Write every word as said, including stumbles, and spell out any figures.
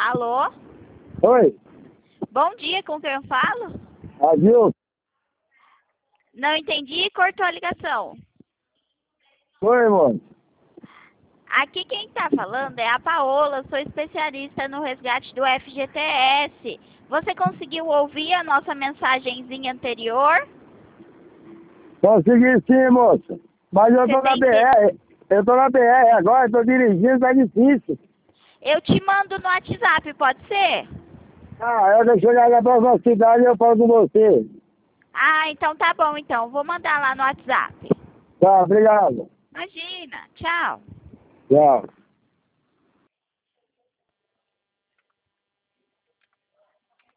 Alô? Oi, Bom dia, com quem eu falo? Adilson. Não entendi, cortou a ligação. Oi, mano. Aqui quem está falando é a Paola, sou especialista no resgate do F G T S. Você conseguiu ouvir a nossa mensagenzinha anterior? Consegui sim, moça. Mas eu Você tô na tem que... B R. Eu tô na B R agora, tô dirigindo, tá difícil. Eu te mando no WhatsApp, pode ser? Ah, eu deixo chegar na próxima cidade e eu falo com você. Ah, então tá bom, então. Vou mandar lá no WhatsApp. Tá, obrigado. Imagina, tchau. Tchau.